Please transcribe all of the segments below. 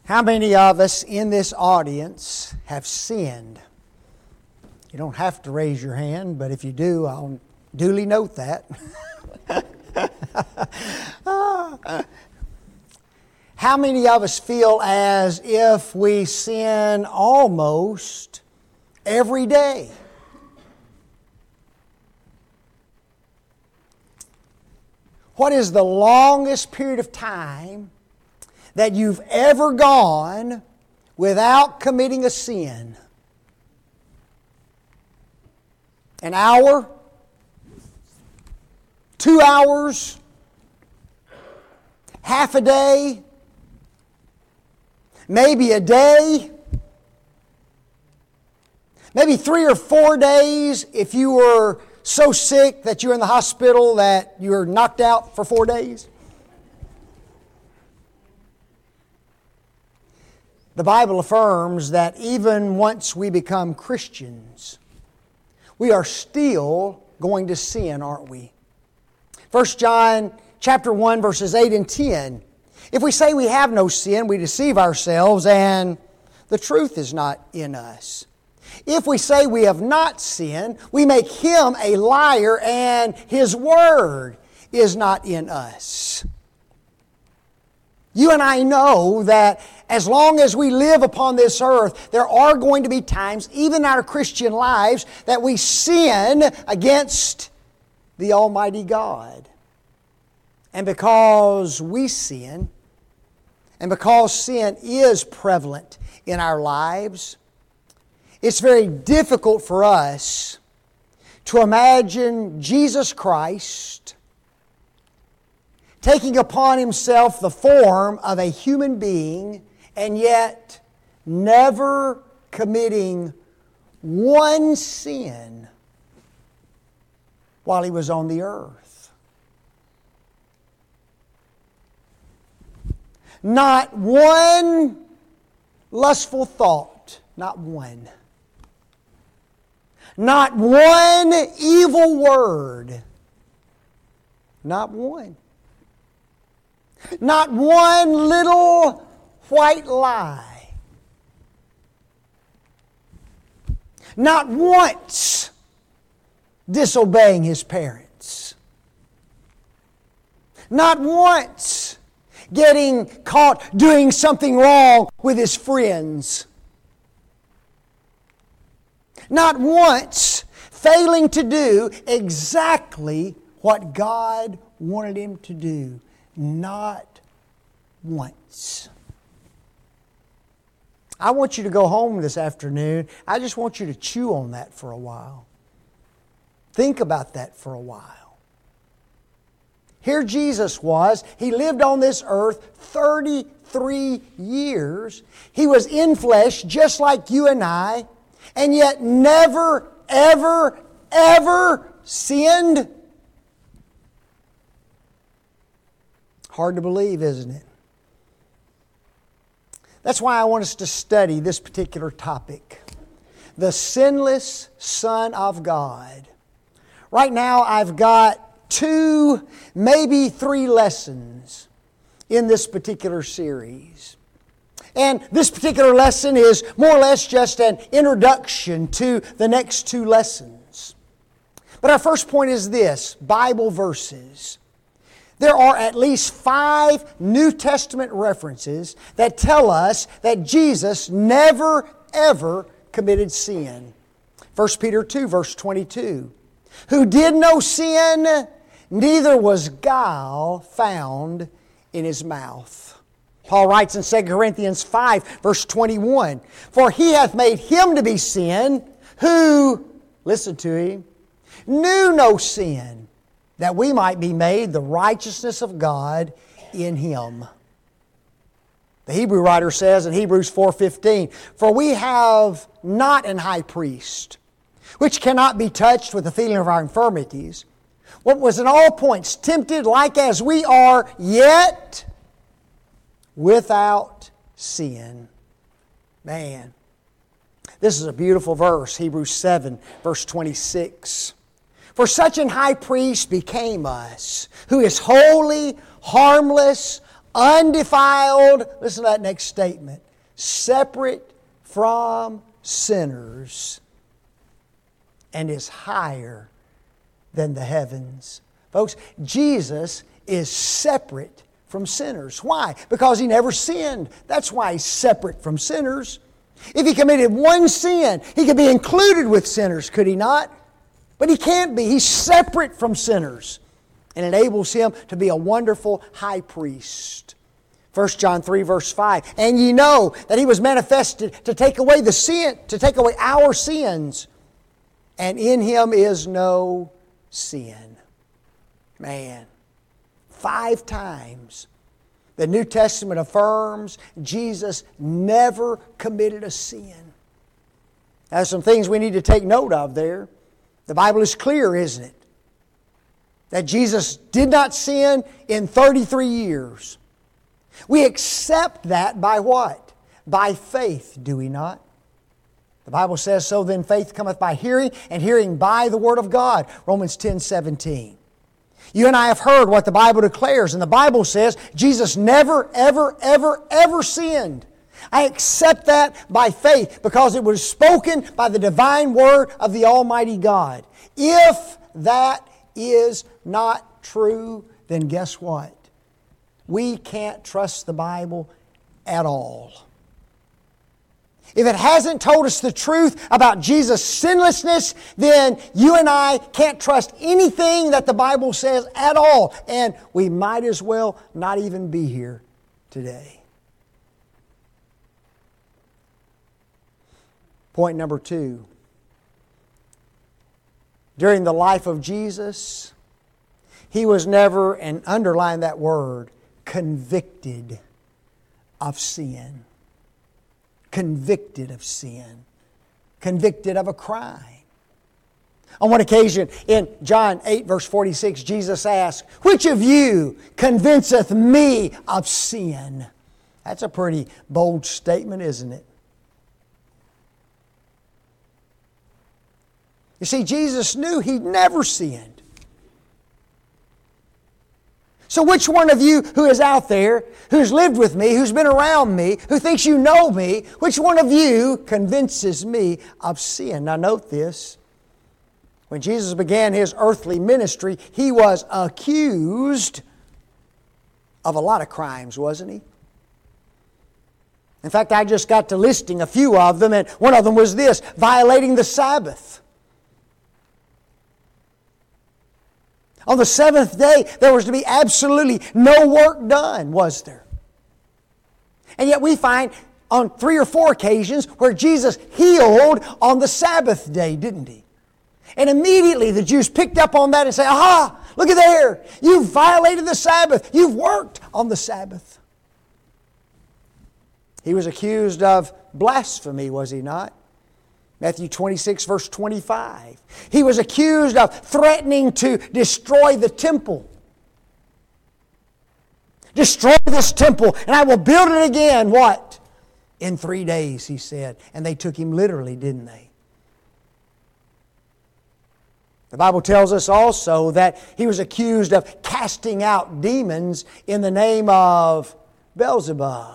How many of us in this audience have sinned? You don't have to raise your hand, but if you do, I'll duly note that. How many of us feel as if we sin almost every day? What is the longest period of time that you've ever gone without committing a sin? An hour? 2 hours? Half a day? Maybe a day? Maybe 3 or 4 days if you were so sick that you're in the hospital that you were knocked out for 4 days? The Bible affirms that even once we become Christians, we are still going to sin, aren't we? 1 John chapter 1, verses 8 and 10. If we say we have no sin, we deceive ourselves, and the truth is not in us. If we say we have not sinned, we make Him a liar, and His Word is not in us. You and I know that as long as we live upon this earth, there are going to be times, even in our Christian lives, that we sin against the Almighty God. And because we sin, and because sin is prevalent in our lives, it's very difficult for us to imagine Jesus Christ taking upon Himself the form of a human being and yet never committing one sin while He was on the earth. Not one lustful thought, not one. Not one evil word, not one. Not one little white lie. Not once disobeying His parents. Not once getting caught doing something wrong with his friends. Not once failing to do exactly what God wanted him to do. Not once. I want you to go home this afternoon. I just want you to chew on that for a while. Think about that for a while. Here Jesus was. He lived on this earth 33 years. He was in flesh just like you and I, and yet never, ever, ever sinned. Hard to believe, isn't it? That's why I want us to study this particular topic. The sinless Son of God. Right now I've got 2, maybe 3 lessons in this particular series. And this particular lesson is more or less just an introduction to the next 2 lessons. But our first point is this: Bible verses. There are at least 5 New Testament references that tell us that Jesus never, ever committed sin. 1 Peter 2, verse 22. Who did no sin, neither was guile found in His mouth. Paul writes in 2 Corinthians 5, verse 21, For He hath made Him to be sin, who, listen to him, knew no sin, that we might be made the righteousness of God in Him. The Hebrew writer says in Hebrews 4:15, For we have not an high priest, which cannot be touched with the feeling of our infirmities, what was in all points tempted like as we are, yet without sin. Man, this is a beautiful verse, Hebrews 7, verse 26. For such an high priest became us, who is holy, harmless, undefiled, listen to that next statement, separate from sinners, and is higher than the heavens. Folks, Jesus is separate from sinners. Why? Because He never sinned. That's why He's separate from sinners. If He committed one sin, He could be included with sinners, could He not? But He can't be. He's separate from sinners. And enables Him to be a wonderful high priest. 1 John 3 verse 5. And ye know that He was manifested to take away the sin, to take away our sins. And in Him is no sin. Man, 5 times the New Testament affirms Jesus never committed a sin. There's some things we need to take note of there. The Bible is clear, isn't it? That Jesus did not sin in 33 years. We accept that by what? By faith, do we not? The Bible says, so then faith cometh by hearing, and hearing by the Word of God. Romans 10:17. You and I have heard what the Bible declares, and the Bible says Jesus never, ever, ever, ever sinned. I accept that by faith because it was spoken by the divine Word of the Almighty God. If that is not true, then guess what? We can't trust the Bible at all. If it hasn't told us the truth about Jesus' sinlessness, then you and I can't trust anything that the Bible says at all. And we might as well not even be here today. Point number 2. During the life of Jesus, He was never, and underline that word, convicted of sin. Convicted of sin. Convicted of a crime. On one occasion, in John 8 verse 46, Jesus asked, which of you convinceth me of sin? That's a pretty bold statement, isn't it? You see, Jesus knew He'd never sinned. So which one of you who is out there, who's lived with me, who's been around me, who thinks you know me, which one of you convinces me of sin? Now note this. When Jesus began His earthly ministry, He was accused of a lot of crimes, wasn't He? In fact, I just got to listing a few of them, and one of them was this, violating the Sabbath. On the 7th day, there was to be absolutely no work done, was there? And yet we find on 3 or 4 occasions where Jesus healed on the Sabbath day, didn't He? And immediately the Jews picked up on that and said, aha, look at there. You've violated the Sabbath. You've worked on the Sabbath. He was accused of blasphemy, was He not? Matthew 26 verse 25. He was accused of threatening to destroy the temple. Destroy this temple and I will build it again. What? In 3 days, He said. And they took Him literally, didn't they? The Bible tells us also that He was accused of casting out demons in the name of Beelzebub.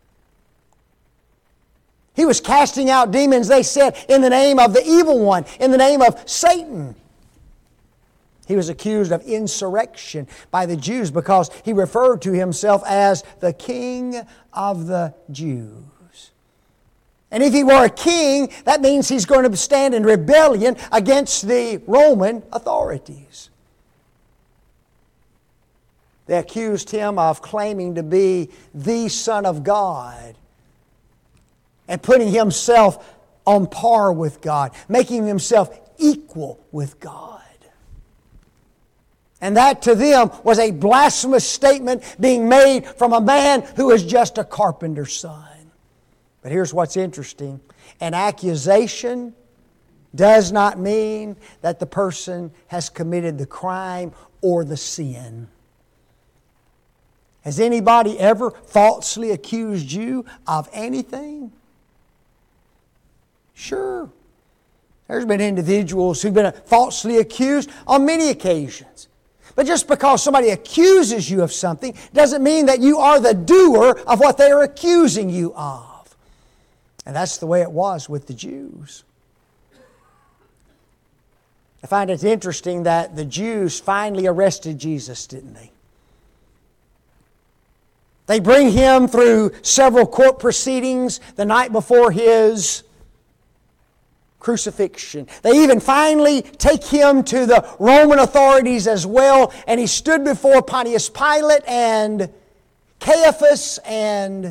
He was casting out demons, they said, in the name of the evil one, in the name of Satan. He was accused of insurrection by the Jews because he referred to himself as the King of the Jews. And if he were a king, that means he's going to stand in rebellion against the Roman authorities. They accused him of claiming to be the Son of God and putting himself on par with God, making himself equal with God. And that to them was a blasphemous statement being made from a man who was just a carpenter's son. But here's what's interesting. An accusation does not mean that the person has committed the crime or the sin. Has anybody ever falsely accused you of anything? Sure. There's been individuals who've been falsely accused on many occasions. But just because somebody accuses you of something doesn't mean that you are the doer of what they are accusing you of. And that's the way it was with the Jews. I find it interesting that the Jews finally arrested Jesus, didn't they? They bring Him through several court proceedings the night before His crucifixion. They even finally take Him to the Roman authorities as well, and He stood before Pontius Pilate and Caiaphas and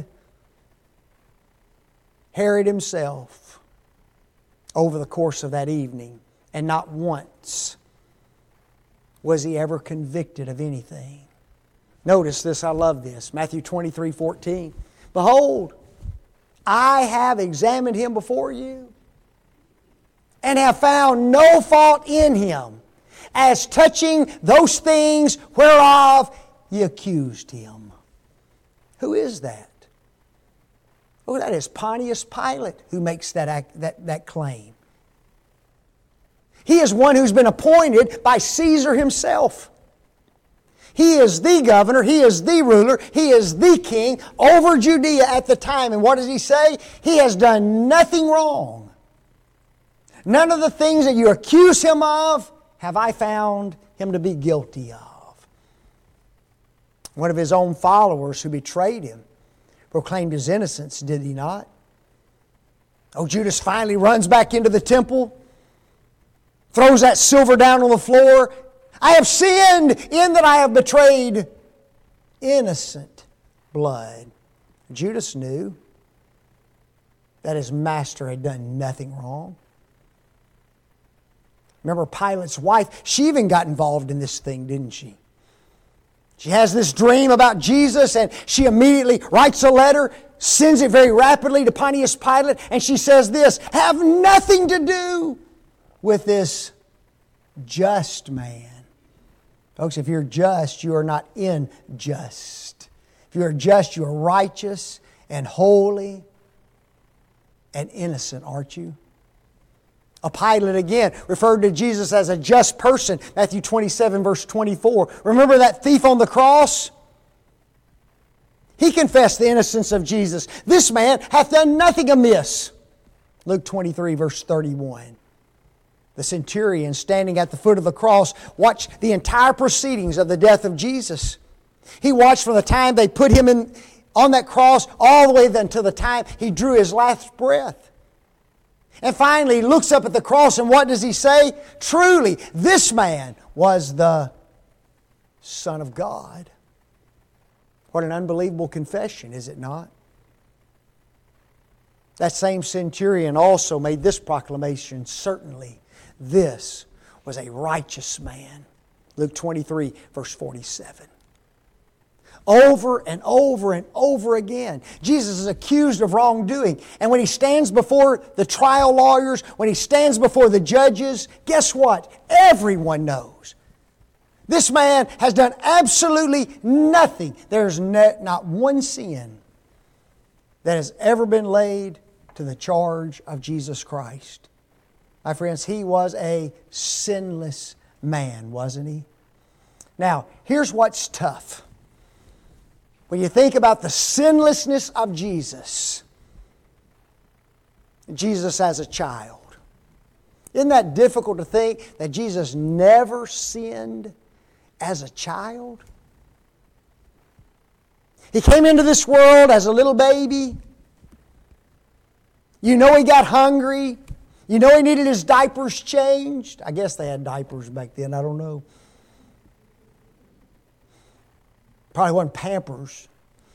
Herod himself over the course of that evening. And not once was He ever convicted of anything. Notice this, I love this. Matthew 23:14. Behold, I have examined Him before you, and have found no fault in Him, as touching those things whereof ye accused Him. Who is that? Oh, that is Pontius Pilate who makes that claim. He is one who's been appointed by Caesar himself. He is the governor, He is the ruler, He is the king over Judea at the time. And what does He say? He has done nothing wrong. None of the things that you accuse Him of have I found Him to be guilty of. One of His own followers who betrayed Him proclaimed His innocence, did he not? Oh, Judas finally runs back into the temple, throws that silver down on the floor. I have sinned in that I have betrayed innocent blood. Judas knew that his master had done nothing wrong. Remember Pilate's wife, she even got involved in this thing, didn't she? She has this dream about Jesus, and she immediately writes a letter, sends it very rapidly to Pontius Pilate, and she says this, have nothing to do with this just man. Folks, if you're just, you are not unjust. If you are just, you are righteous and holy and innocent, aren't you? A Pilate again referred to Jesus as a just person. Matthew 27 verse 24. Remember that thief on the cross? He confessed the innocence of Jesus. This man hath done nothing amiss. Luke 23 verse 31. The centurion standing at the foot of the cross watched the entire proceedings of the death of Jesus. He watched from the time they put Him on that cross all the way until the time He drew His last breath. And finally, He looks up at the cross, and what does He say? Truly, this man was the Son of God. What an unbelievable confession, is it not? That same centurion also made this proclamation, certainly this was a righteous man. Luke 23, verse 47. Over and over and over again, Jesus is accused of wrongdoing. And when He stands before the trial lawyers, when He stands before the judges, guess what? Everyone knows. This man has done absolutely nothing. There's not one sin that has ever been laid to the charge of Jesus Christ. My friends, He was a sinless man, wasn't He? Now, here's what's tough. When you think about the sinlessness of Jesus as a child, isn't that difficult to think that Jesus never sinned as a child? He came into this world as a little baby. You know He got hungry. You know He needed His diapers changed. I guess they had diapers back then, I don't know. Probably wasn't Pampers.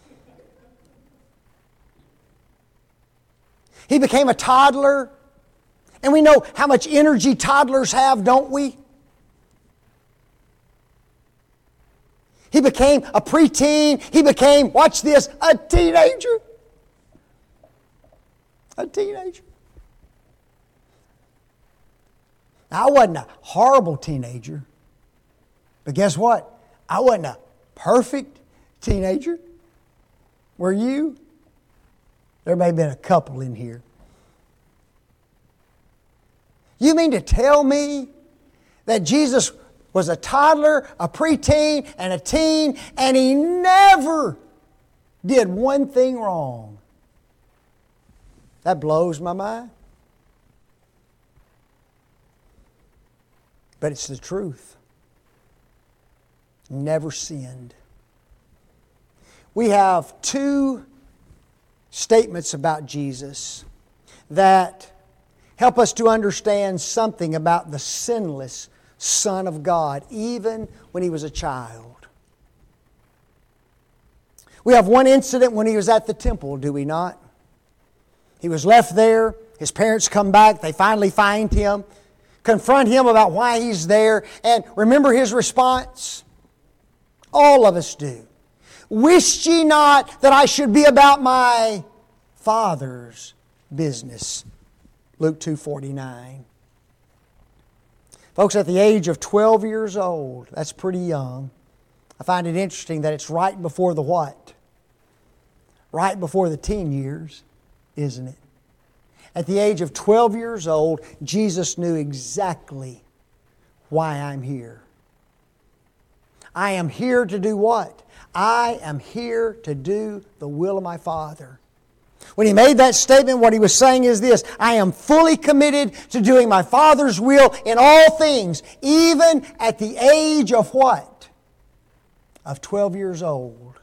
He became a toddler. And we know how much energy toddlers have, don't we? He became a preteen. He became, watch this, a teenager. A teenager. Now, I wasn't a horrible teenager. But guess what? I wasn't a perfect teenager. Were you? There may have been a couple in here. You mean to tell me that Jesus was a toddler, a preteen, and a teen, and he never did one thing wrong. That blows my mind. But it's the truth. Never sinned. We have two statements about Jesus that help us to understand something about the sinless Son of God, even when He was a child. We have one incident when He was at the temple, do we not? He was left there. His parents come back. They finally find Him, confront Him about why He's there. And remember His response? All of us do. Wished ye not that I should be about my Father's business. Luke 2:49. Folks, at the age of 12 years old, that's pretty young. I find it interesting that it's right before the what? Right before the teen years, isn't it? At the age of 12 years old, Jesus knew exactly why I'm here. I am here to do what? I am here to do the will of my Father. When He made that statement, what He was saying is this: I am fully committed to doing my Father's will in all things, even at the age of what? Of 12 years old.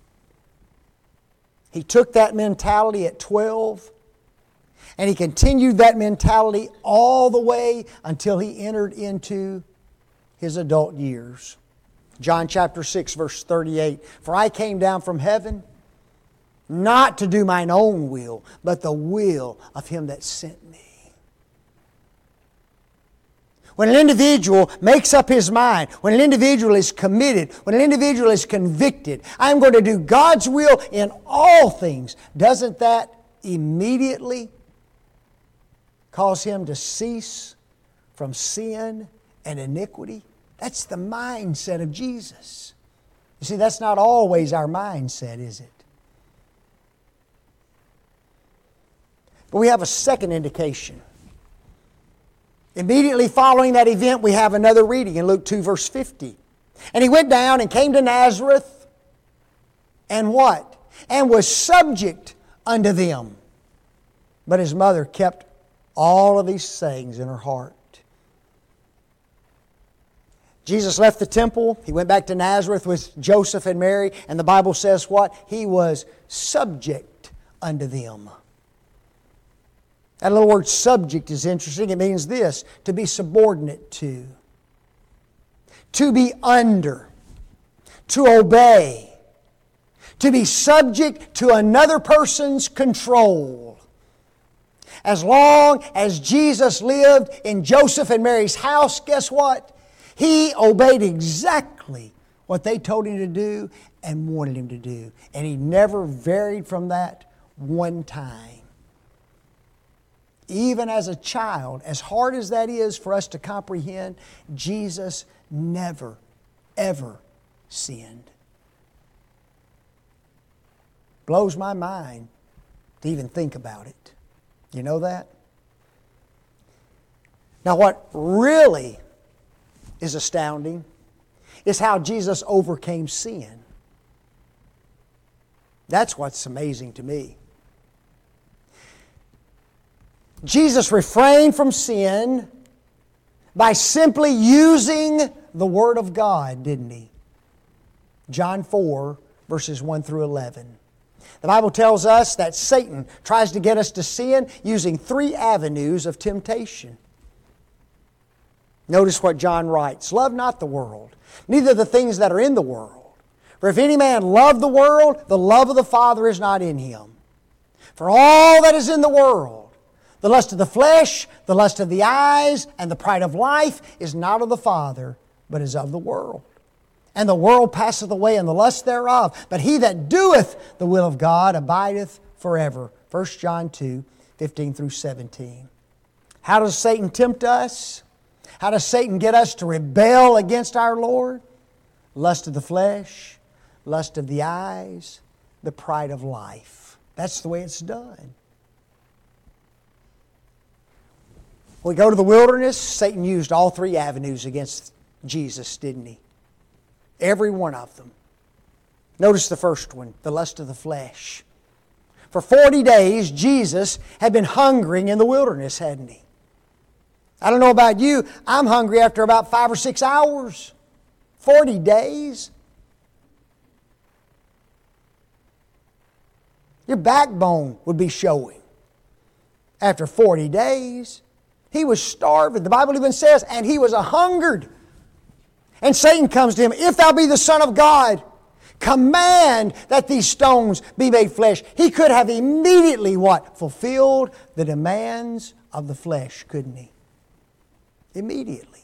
He took that mentality at 12, and He continued that mentality all the way until He entered into His adult years. John chapter 6, verse 38. For I came down from heaven not to do mine own will, but the will of Him that sent me. When an individual makes up his mind, when an individual is committed, when an individual is convicted, I'm going to do God's will in all things, doesn't that immediately cause him to cease from sin and iniquity? That's the mindset of Jesus. You see, that's not always our mindset, is it? But we have a second indication. Immediately following that event, we have another reading in Luke 2, verse 50. And He went down and came to Nazareth, and what? And was subject unto them. But His mother kept all of these sayings in her heart. Jesus left the temple. He went back to Nazareth with Joseph and Mary. And the Bible says what? He was subject unto them. That little word subject is interesting. It means this: to be subordinate to be under, to obey, to be subject to another person's control. As long as Jesus lived in Joseph and Mary's house, guess what? He obeyed exactly what they told Him to do and wanted Him to do. And He never varied from that one time. Even as a child, as hard as that is for us to comprehend, Jesus never, ever sinned. Blows my mind to even think about it. You know that? Now what really is astounding is how Jesus overcame sin. That's what's amazing to me. Jesus refrained from sin by simply using the Word of God, didn't He? John 4, verses 1 through 11. The Bible tells us that Satan tries to get us to sin using 3 avenues of temptation. Notice what John writes: love not the world, neither the things that are in the world. For if any man love the world, the love of the Father is not in him. For all that is in the world, the lust of the flesh, the lust of the eyes, and the pride of life is not of the Father, but is of the world. And the world passeth away, and the lust thereof. But he that doeth the will of God abideth forever. 1 John 2, 15 through 17. How does Satan tempt us? How does Satan get us to rebel against our Lord? Lust of the flesh, lust of the eyes, the pride of life. That's the way it's done. When we go to the wilderness, Satan used all 3 avenues against Jesus, didn't He? Every one of them. Notice the first one, the lust of the flesh. For 40 days, Jesus had been hungering in the wilderness, hadn't He? I don't know about you, I'm hungry after about 5 or 6 hours. 40 days. Your backbone would be showing after 40 days. He was starving. The Bible even says, and He was a-hungered. And Satan comes to Him, if thou be the Son of God, command that these stones be made flesh. He could have immediately what? Fulfilled the demands of the flesh, couldn't he? Immediately.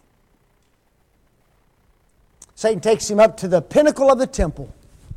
Satan takes him up to the pinnacle of the temple.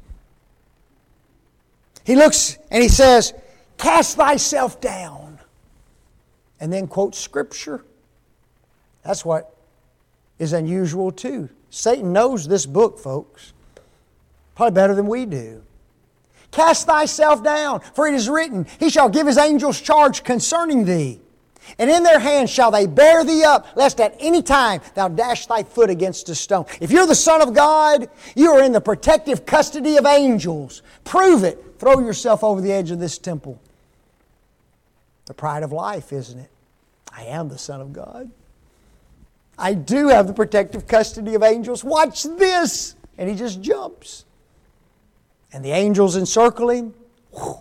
He looks and he says, cast thyself down. And then quotes Scripture. That's what is unusual too. Satan knows this book, folks. Probably better than we do. Cast thyself down, for it is written, He shall give His angels charge concerning thee. And in their hands shall they bear thee up, lest at any time thou dash thy foot against a stone. If you're the Son of God, you are in the protective custody of angels. Prove it. Throw yourself over the edge of this temple. The pride of life, isn't it? I am the Son of God. I do have the protective custody of angels. Watch this. And he just jumps. And the angels encircle him. Whew.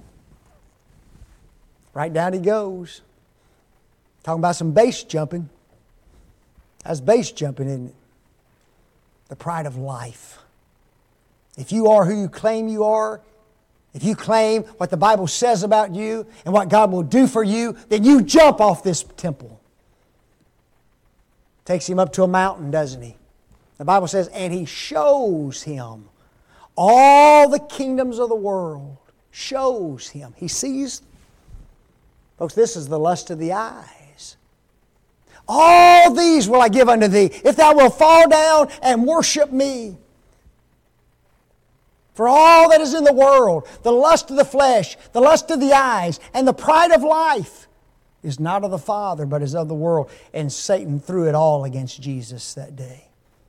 Right down he goes. Talking about some base jumping. That's base jumping, isn't it? The pride of life. If you are who you claim you are, if you claim what the Bible says about you and what God will do for you, then you jump off this temple. Takes him up to a mountain, doesn't he? The Bible says, and he shows him all the kingdoms of the world. Shows him. He sees. Folks, this is the lust of the eyes. All these will I give unto thee, if thou wilt fall down and worship me. For all that is in the world, the lust of the flesh, the lust of the eyes, and the pride of life is not of the Father, but is of the world. And Satan threw it all against Jesus that day.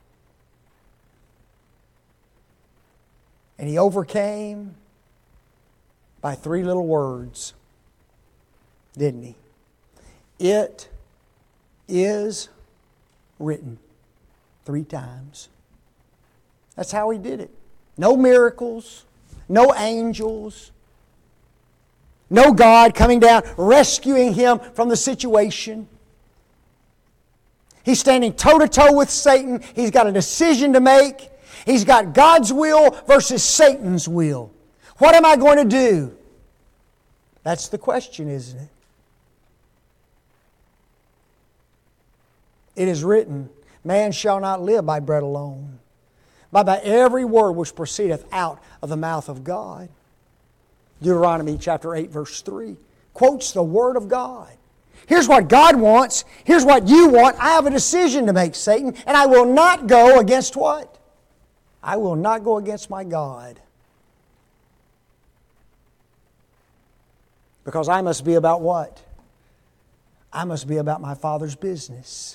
And he overcame by 3 little words, didn't he? It is written 3 times. That's how he did it. No miracles, no angels, no God coming down, rescuing him from the situation. He's standing toe-to-toe with Satan. He's got a decision to make. He's got God's will versus Satan's will. What am I going to do? That's the question, isn't it? It is written, man shall not live by bread alone, but by every word which proceedeth out of the mouth of God. Deuteronomy chapter 8 verse 3 quotes the Word of God. Here's what God wants. Here's what you want. I have a decision to make, Satan, and I will not go against what? I will not go against my God. Because I must be about what? I must be about my Father's business.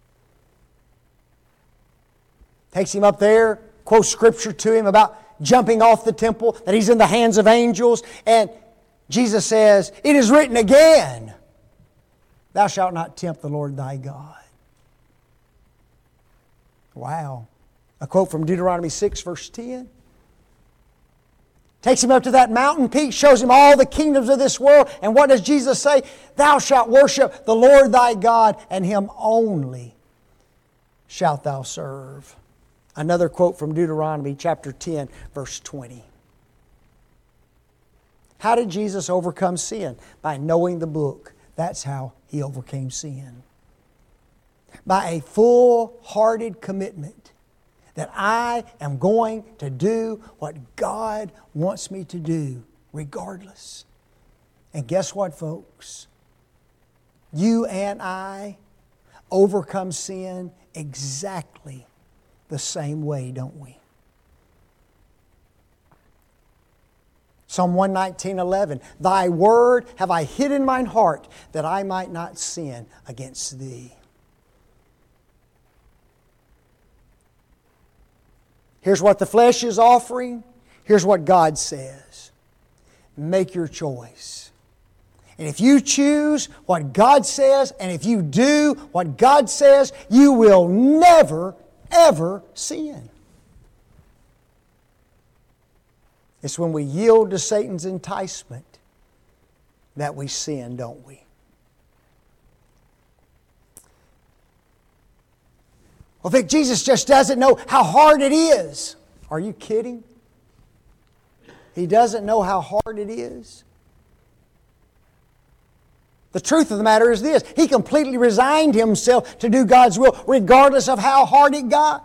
Takes him up there, quotes Scripture to him about jumping off the temple, that he's in the hands of angels. And Jesus says, it is written again, thou shalt not tempt the Lord thy God. Wow. A quote from Deuteronomy 6 verse 10. Takes him up to that mountain peak, shows him all the kingdoms of this world. And what does Jesus say? Thou shalt worship the Lord thy God, and Him only shalt thou serve. Another quote from Deuteronomy chapter 10, verse 20. How did Jesus overcome sin? By knowing the book. That's how He overcame sin. By a full-hearted commitment that I am going to do what God wants me to do, regardless. And guess what, folks? You and I overcome sin exactly the same way, don't we? Psalm 119:11. Thy word have I hid in mine heart, that I might not sin against Thee. Here's what the flesh is offering. Here's what God says. Make your choice. And if you choose what God says, and if you do what God says, you will never, ever sin. It's when we yield to Satan's enticement that we sin, don't we? Well, Vic, Jesus just doesn't know how hard it is. Are you kidding? He doesn't know how hard it is. The truth of the matter is this. He completely resigned Himself to do God's will regardless of how hard it got.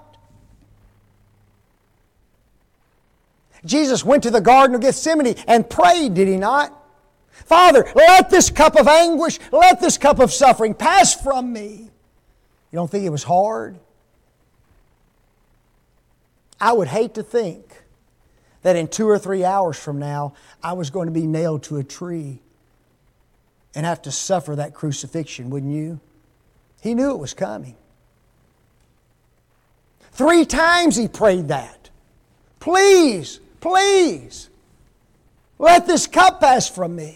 Jesus went to the Garden of Gethsemane and prayed, did He not? Father, let this cup of anguish, let this cup of suffering pass from me. You don't think it was hard? I would hate to think that in 2 or 3 hours from now, I was going to be nailed to a tree and have to suffer that crucifixion, wouldn't you? He knew it was coming. 3 times He prayed that. Please, please, let this cup pass from me.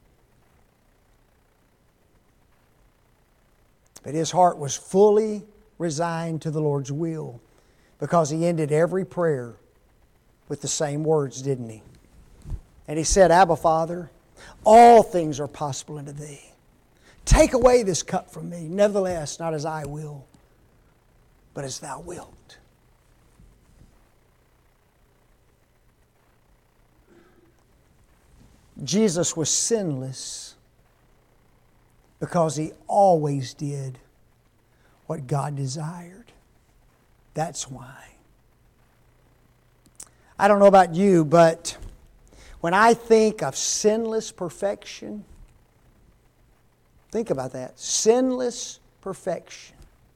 But His heart was fully resigned to the Lord's will because He ended every prayer with the same words, didn't He? And He said, Abba, Father, all things are possible unto Thee. Take away this cup from me. Nevertheless, not as I will, but as Thou wilt. Jesus was sinless because He always did what God desired. That's why. I don't know about you, but when I think of sinless perfection, think about that. Sinless perfection.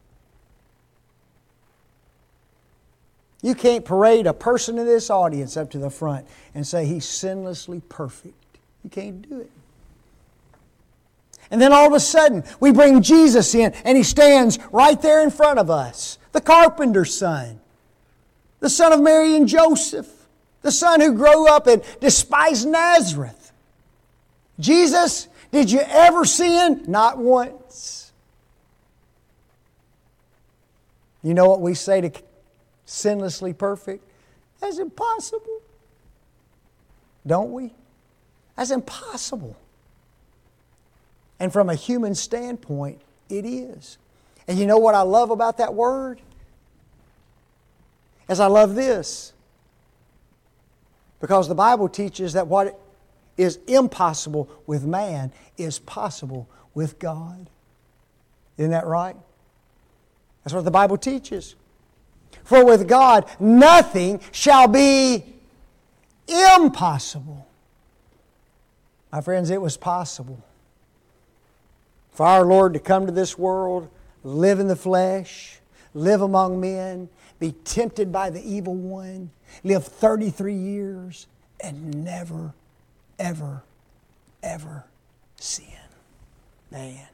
You can't parade a person in this audience up to the front and say he's sinlessly perfect. You can't do it. And then all of a sudden, we bring Jesus in and He stands right there in front of us. The carpenter's son. The son of Mary and Joseph. The son who grew up in despised Nazareth. Jesus, did you ever sin? Not once. You know what we say to sinlessly perfect? That's impossible. Don't we? That's impossible. And from a human standpoint, it is. And you know what I love about that word? As I love this. Because the Bible teaches that what is impossible with man is possible with God. Isn't that right? That's what the Bible teaches. For with God, nothing shall be impossible. My friends, it was possible for our Lord to come to this world, live in the flesh, live among men, be tempted by the evil one, live 33 years, and never, ever, ever sin. Man.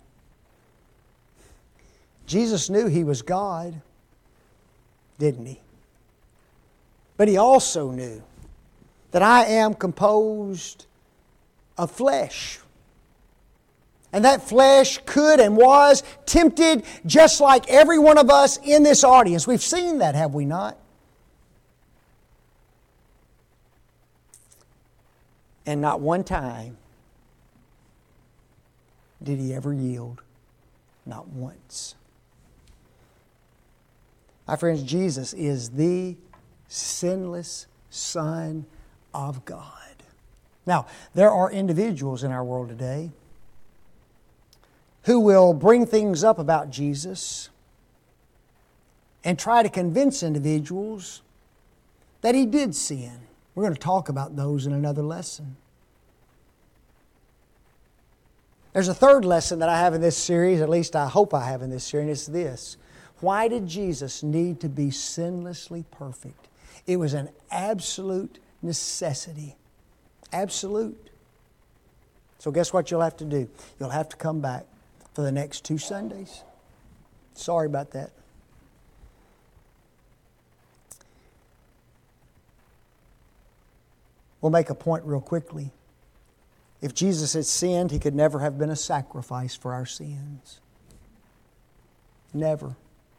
Jesus knew He was God, didn't He? But He also knew that I am composed of flesh. And that flesh could and was tempted just like every one of us in this audience. We've seen that, have we not? And not one time did He ever yield. Not once. My friends, Jesus is the sinless Son of God. Now, there are individuals in our world today who will bring things up about Jesus and try to convince individuals that He did sin. We're going to talk about those in another lesson. There's a third lesson that I have in this series, at least I hope I have in this series, and it's this. Why did Jesus need to be sinlessly perfect? It was an absolute necessity. Absolute. So guess what you'll have to do? You'll have to come back for the next 2 Sundays. Sorry about that. We'll make a point real quickly. If Jesus had sinned, He could never have been a sacrifice for our sins. Never.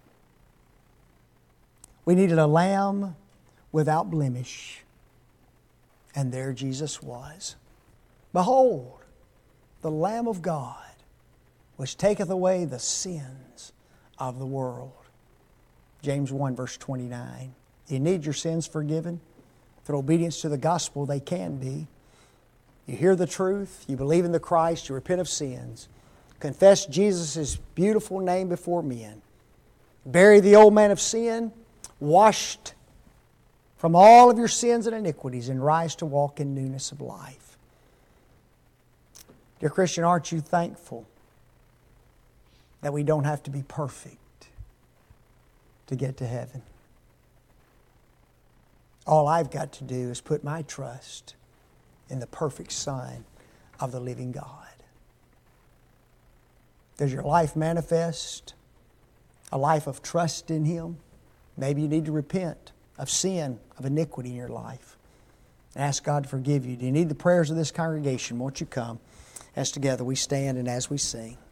We needed a lamb without blemish. And there Jesus was. Behold, the Lamb of God, which taketh away the sins of the world. James 1 verse 29. You need your sins forgiven. Through obedience to the gospel, they can be. You hear the truth, you believe in the Christ, you repent of sins, confess Jesus' beautiful name before men, bury the old man of sin, washed from all of your sins and iniquities, and rise to walk in newness of life. Dear Christian, aren't you thankful that we don't have to be perfect to get to heaven? All I've got to do is put my trust in the perfect Son of the living God. Does your life manifest a life of trust in Him? Maybe you need to repent of sin, of iniquity in your life, and ask God to forgive you. Do you need the prayers of this congregation? Won't you come as together we stand and as we sing?